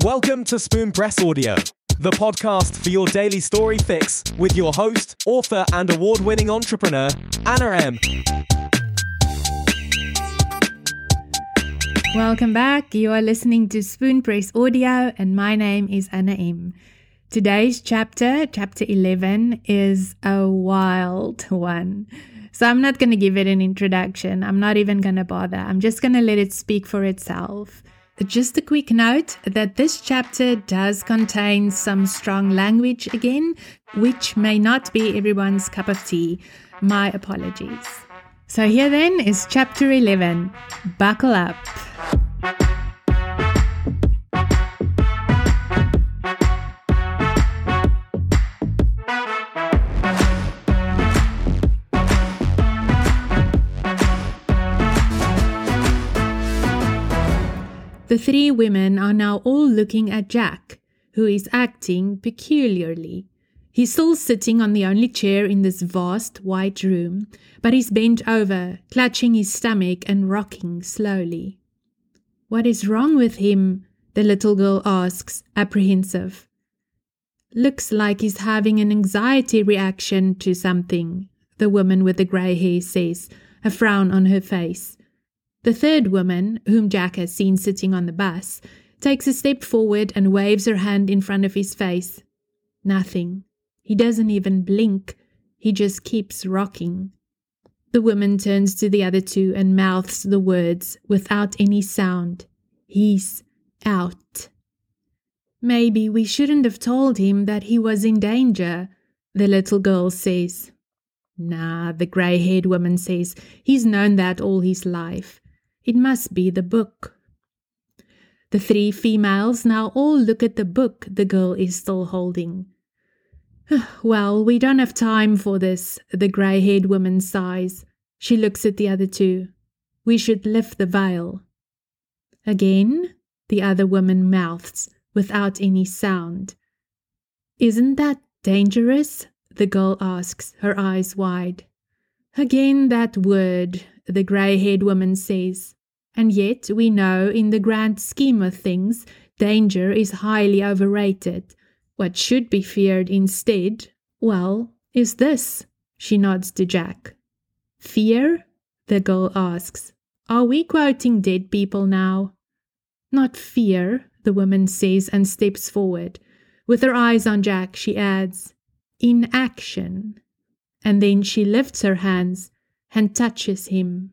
Welcome to Spoon Press Audio, the podcast for your daily story fix with your host, author and award-winning entrepreneur, Anna M. Welcome back. You are listening to Spoon Press Audio and my name is Anna M. Today's chapter 11, is a wild one. So I'm not going to give it an introduction. I'm not even going to bother. I'm just going to let it speak for itself. Just a quick note that this chapter does contain some strong language again, which may not be everyone's cup of tea. My apologies. So here then is chapter 11. Buckle up. The three women are now all looking at Jack, who is acting peculiarly. He's still sitting on the only chair in this vast white room, but he's bent over, clutching his stomach and rocking slowly. "What is wrong with him?" the little girl asks, apprehensive. "Looks like he's having an anxiety reaction to something," the woman with the grey hair says, a frown on her face. The third woman, whom Jack has seen sitting on the bus, takes a step forward and waves her hand in front of his face. Nothing. He doesn't even blink. He just keeps rocking. The woman turns to the other two and mouths the words without any sound. "He's out." "Maybe we shouldn't have told him that he was in danger," the little girl says. "Nah," the grey-haired woman says. "He's known that all his life. It must be the book." The three females now all look at the book the girl is still holding. "Well, we don't have time for this," the grey-haired woman sighs. She looks at the other two. "We should lift the veil." "Again?" the other woman mouths, without any sound. "Isn't that dangerous?" the girl asks, her eyes wide. "Again that word," the grey-haired woman says. "And yet we know in the grand scheme of things, danger is highly overrated. What should be feared instead, well, is this." She nods to Jack. "Fear?" the girl asks. "Are we quoting dead people now?" "Not fear," the woman says and steps forward. With her eyes on Jack, she adds, "Inaction." And then she lifts her hands and touches him.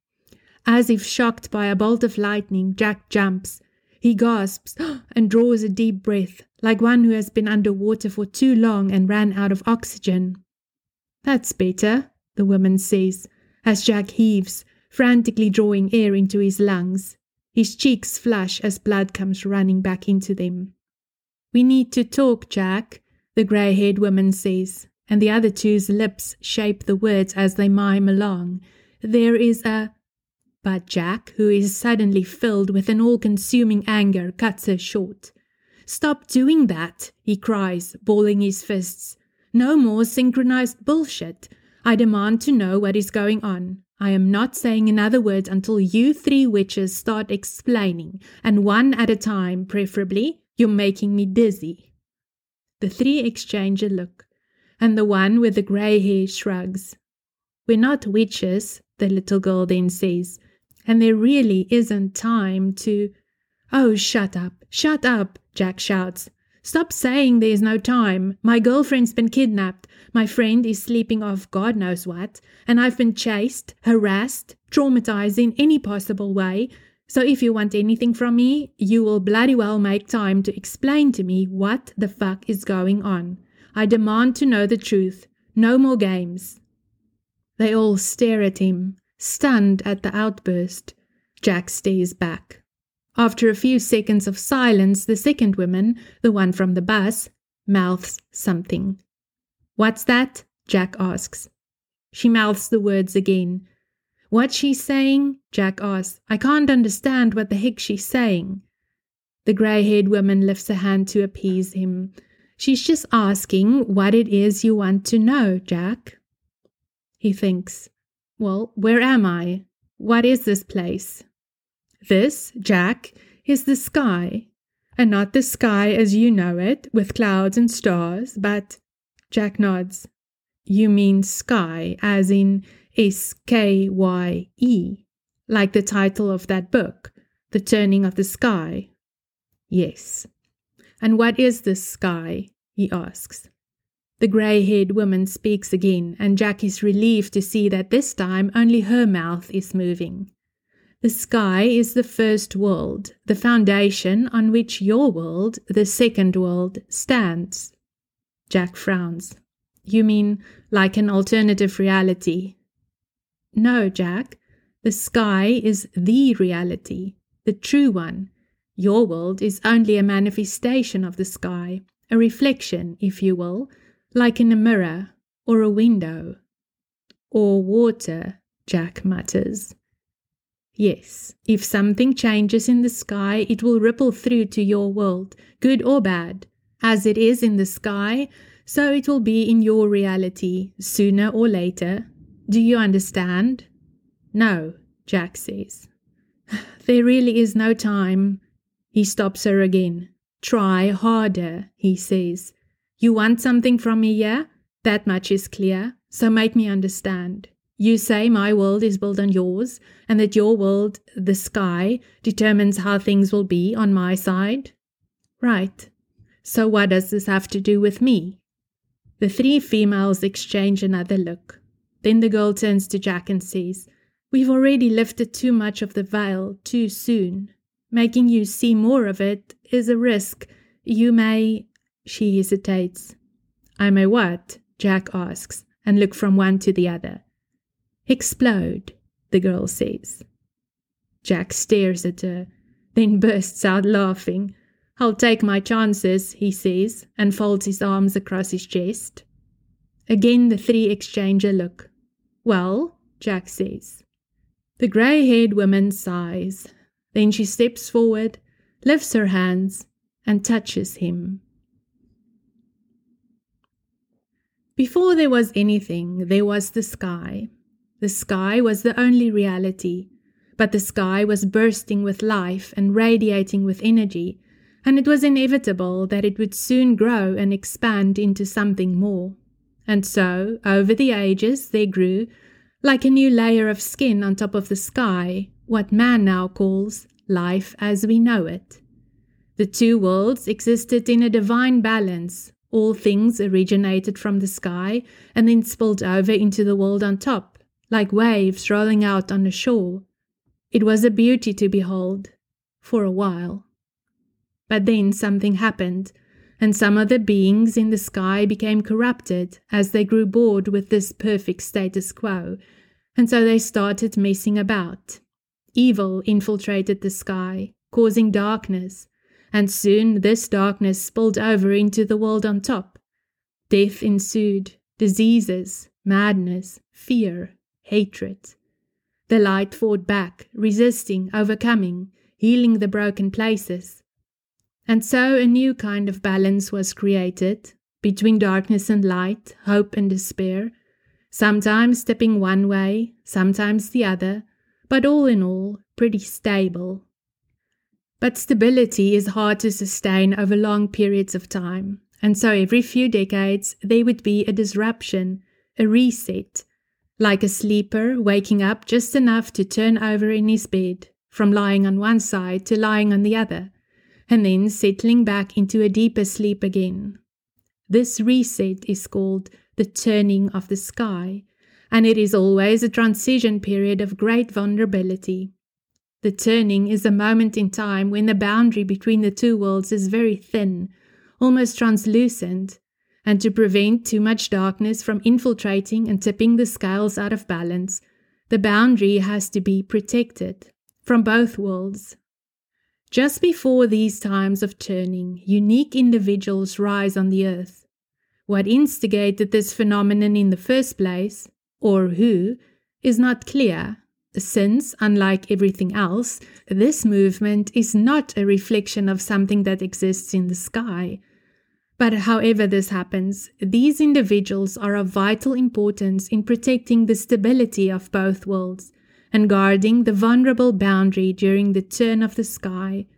As if shocked by a bolt of lightning, Jack jumps. He gasps and draws a deep breath, like one who has been under water for too long and ran out of oxygen. "That's better," the woman says, as Jack heaves, frantically drawing air into his lungs. His cheeks flush as blood comes running back into them. "We need to talk, Jack," the grey-haired woman says, and the other two's lips shape the words as they mime along. "There is a—" But Jack, who is suddenly filled with an all-consuming anger, cuts her short. "Stop doing that," he cries, balling his fists. "No more synchronized bullshit. I demand to know what is going on. I am not saying another word until you three witches start explaining, and one at a time, preferably. You're making me dizzy." The three exchange a look, and the one with the grey hair shrugs. "We're not witches," the little girl then says, "and there really isn't time to—" "Oh, shut up," Jack shouts. "Stop saying there's no time. My girlfriend's been kidnapped, my friend is sleeping off God knows what, and I've been chased, harassed, traumatized in any possible way. So if you want anything from me, you will bloody well make time to explain to me what the fuck is going on. I demand to know the truth. No more games." They all stare at him, stunned at the outburst. Jack stares back. After a few seconds of silence, the second woman, the one from the bus, mouths something. "What's that?" Jack asks. She mouths the words again. "What's she saying?" Jack asks. "I can't understand what the heck she's saying." The grey-haired woman lifts a hand to appease him. "She's just asking what it is you want to know, Jack." He thinks, "Well, where am I? What is this place?" "This, Jack, is the sky. And not the sky as you know it, with clouds and stars, but Jack nods. You mean sky, as in S-K-Y-E, like the title of that book, The Turning of the Sky? Yes. And what is this sky? He asks. The grey-haired woman speaks again, and Jack is relieved to see that this time only her mouth is moving. The sky is the first world, the foundation on which your world, the second world, stands. Jack frowns. You mean like an alternative reality? No, Jack. The sky is the reality, the true one. Your world is only a manifestation of the sky, a reflection, if you will, like in a mirror or a window. Or water, Jack mutters. Yes, if something changes in the sky, it will ripple through to your world, good or bad. As it is in the sky, so it will be in your reality, sooner or later. Do you understand? No, Jack says. There really is no time. He stops her again. Try harder, he says. You want something from me, yeah? That much is clear, so make me understand. You say my world is built on yours, and that your world, the sky, determines how things will be on my side? Right. So what does this have to do with me? The three females exchange another look. Then the girl turns to Jack and says, We've already lifted too much of the veil too soon. Making you see more of it is a risk. You may... She hesitates. I may what? Jack asks, and look from one to the other. Explode, the girl says. Jack stares at her, then bursts out laughing. I'll take my chances, he says, and folds his arms across his chest. Again the three exchange a look. Well, Jack says. The grey-haired woman sighs. Then she steps forward, lifts her hands, and touches him. Before there was anything, there was the sky. The sky was the only reality, but the sky was bursting with life and radiating with energy, and it was inevitable that it would soon grow and expand into something more. And so, over the ages, there grew, like a new layer of skin on top of the sky, what man now calls life as we know it. The two worlds existed in a divine balance. All things originated from the sky and then spilled over into the world on top, like waves rolling out on the shore. It was a beauty to behold, for a while. But then something happened, and some of the beings in the sky became corrupted as they grew bored with this perfect status quo, and so they started messing about. Evil infiltrated the sky, causing darkness, and soon this darkness spilled over into the world on top. Death ensued, diseases, madness, fear, hatred. The light fought back, resisting, overcoming, healing the broken places. And so a new kind of balance was created, between darkness and light, hope and despair, sometimes stepping one way, sometimes the other, but all in all, pretty stable. But stability is hard to sustain over long periods of time, and so every few decades there would be a disruption, a reset, like a sleeper waking up just enough to turn over in his bed, from lying on one side to lying on the other, and then settling back into a deeper sleep again. This reset is called the turning of the sky, and it is always a transition period of great vulnerability. The turning is a moment in time when the boundary between the two worlds is very thin, almost translucent, and to prevent too much darkness from infiltrating and tipping the scales out of balance, the boundary has to be protected from both worlds. Just before these times of turning, unique individuals rise on the earth. What instigated this phenomenon in the first place, or who, is not clear, since, unlike everything else, this movement is not a reflection of something that exists in the sky. But however this happens, these individuals are of vital importance in protecting the stability of both worlds and guarding the vulnerable boundary during the turn of the sky.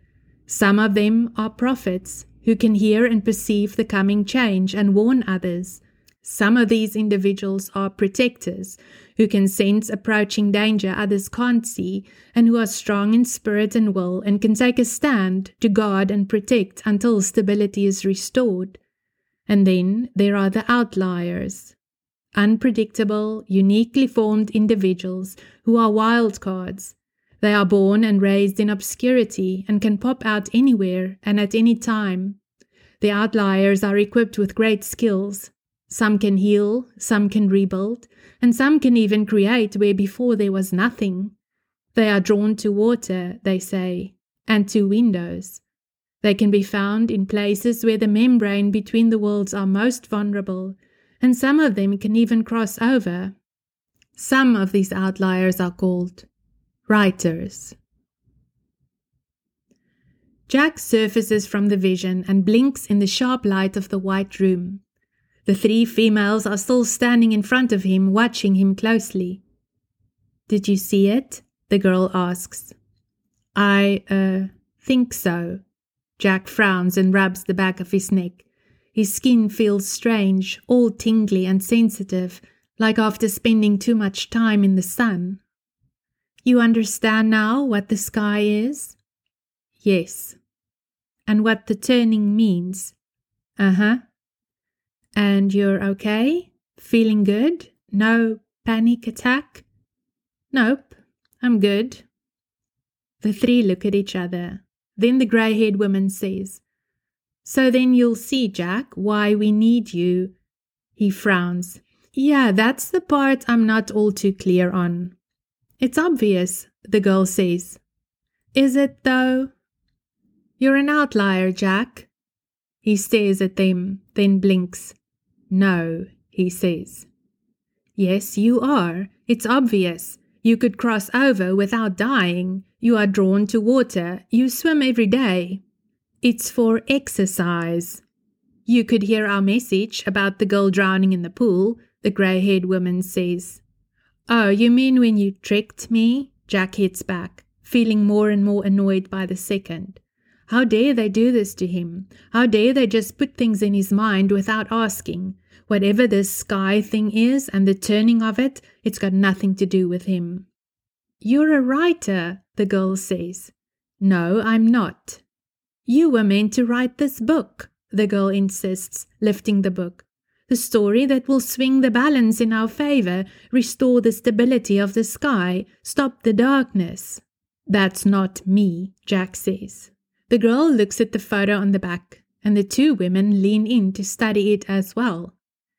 Some of them are prophets who can hear and perceive the coming change and warn others. Some of these individuals are protectors who can sense approaching danger others can't see and who are strong in spirit and will and can take a stand to guard and protect until stability is restored. And then there are the outliers. Unpredictable, uniquely formed individuals who are wild cards. They are born and raised in obscurity and can pop out anywhere and at any time. The outliers are equipped with great skills. Some can heal, some can rebuild, and some can even create where before there was nothing. They are drawn to water, they say, and to windows. They can be found in places where the membrane between the worlds are most vulnerable, and some of them can even cross over. Some of these outliers are called writers. Jack surfaces from the vision and blinks in the sharp light of the white room. The 3 females are still standing in front of him, watching him closely. "Did you see it?" the girl asks. I think so." Jack frowns and rubs the back of his neck. His skin feels strange, all tingly and sensitive, like after spending too much time in the sun. "You understand now what the sky is?" "Yes." "And what the turning means?" "Uh-huh." "And you're okay? Feeling good? No panic attack?" "Nope, I'm good." The 3 look at each other. Then the grey-haired woman says, "So then you'll see, Jack, why we need you." He frowns. "Yeah, that's the part I'm not all too clear on." "It's obvious," the girl says. "Is it, though?" "You're an outlier, Jack." He stares at them, then blinks. "No," he says. "Yes, you are. It's obvious. You could cross over without dying. You are drawn to water. You swim every day. It's for exercise." "You could hear our message about the girl drowning in the pool," the grey-haired woman says. "Oh, you mean when you tricked me?" Jack hits back, feeling more and more annoyed by the second. How dare they do this to him? How dare they just put things in his mind without asking? Whatever this sky thing is and the turning of it, it's got nothing to do with him. "You're a writer," the girl says. "No, I'm not." "You were meant to write this book," the girl insists, lifting the book. "The story that will swing the balance in our favor, restore the stability of the sky, stop the darkness." "That's not me," Jack says. The girl looks at the photo on the back, and the 2 women lean in to study it as well.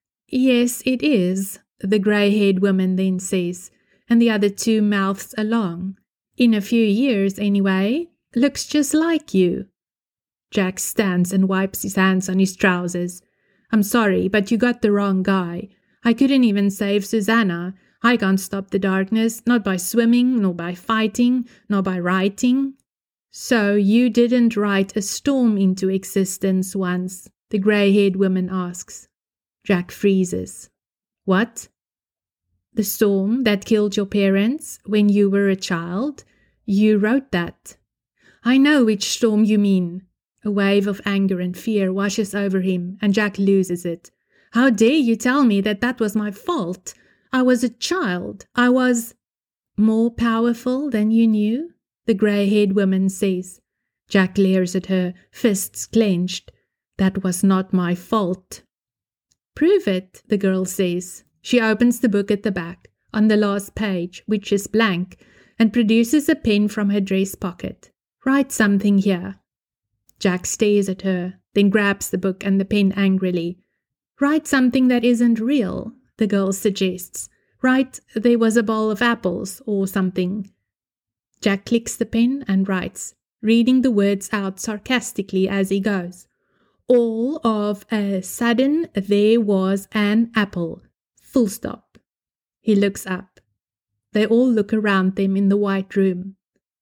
"Yes, it is," the grey-haired woman then says, and the other 2 mouths along. "In a few years, anyway. Looks just like you." Jack stands and wipes his hands on his trousers. "I'm sorry, but you got the wrong guy. I couldn't even save Susanna. I can't stop the darkness, not by swimming, nor by fighting, nor by writing." "So you didn't write a storm into existence once?" the grey-haired woman asks. Jack freezes. "What?" "The storm that killed your parents when you were a child? You wrote that." "I know which storm you mean." A wave of anger and fear washes over him, and Jack loses it. "How dare you tell me that that was my fault? I was a child. I was—" "More powerful than you knew?" the grey-haired woman says. Jack glares at her, fists clenched. "That was not my fault." "Prove it," the girl says. She opens the book at the back, on the last page, which is blank, and produces a pen from her dress pocket. "Write something here." Jack stares at her, then grabs the book and the pen angrily. "Write something that isn't real," the girl suggests. "Write, there was a bowl of apples, or something." Jack clicks the pen and writes, reading the words out sarcastically as he goes. "All of a sudden there was an apple. Full stop." He looks up. They all look around them in the white room.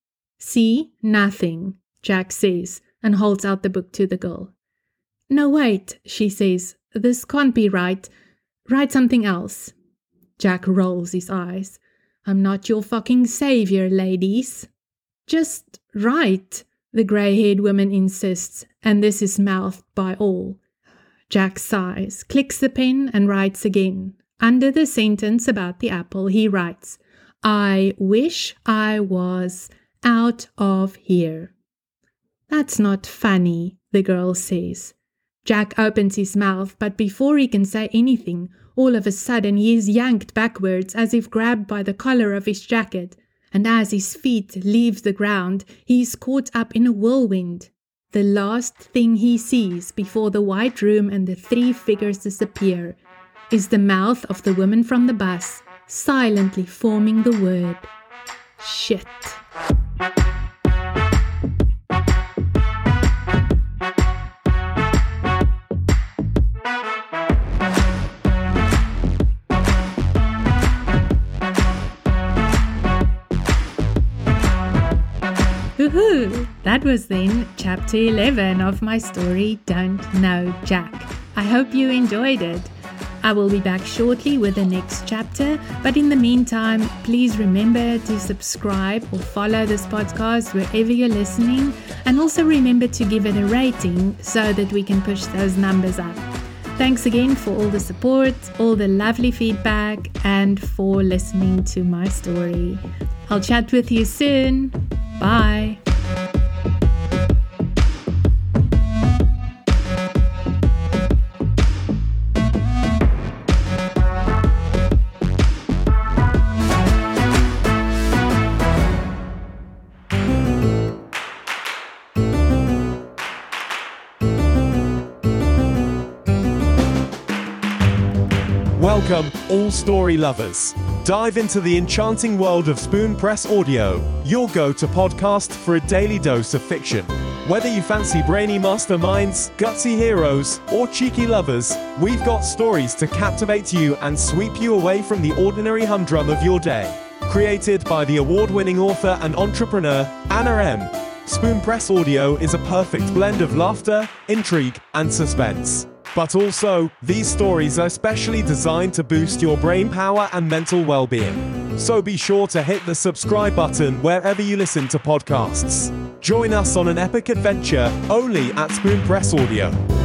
"See? Nothing," Jack says, and holds out the book to the girl. "No, wait," she says. "This can't be right. Write something else." Jack rolls his eyes. "I'm not your fucking savior, ladies." "Just write." the grey-haired woman insists, and this is mouthed by all. Jack sighs, clicks the pen, and writes again. Under the sentence about the apple, he writes, "I wish I was out of here." "That's not funny," the girl says. Jack opens his mouth, but before he can say anything, all of a sudden he is yanked backwards as if grabbed by the collar of his jacket, and as his feet leave the ground, he is caught up in a whirlwind. The last thing he sees before the white room and the three figures disappear is the mouth of the woman from the bus, silently forming the word, shit. Woohoo! That was then chapter 11 of my story, Don't Know Jack. I hope you enjoyed it. I will be back shortly with the next chapter, but in the meantime, please remember to subscribe or follow this podcast wherever you're listening, and also remember to give it a rating so that we can push those numbers up. Thanks again for all the support, all the lovely feedback, and for listening to my story. I'll chat with you soon. Bye. Welcome, all story lovers. Dive into the enchanting world of Spoon Press Audio, your go-to podcast for a daily dose of fiction. Whether you fancy brainy masterminds, gutsy heroes, or cheeky lovers, we've got stories to captivate you and sweep you away from the ordinary humdrum of your day. Created by the award-winning author and entrepreneur, Anna M. Spoon Press Audio is a perfect blend of laughter, intrigue, and suspense. But also, these stories are specially designed to boost your brain power and mental well-being. So be sure to hit the subscribe button wherever you listen to podcasts. Join us on an epic adventure only at Spoon Press Audio.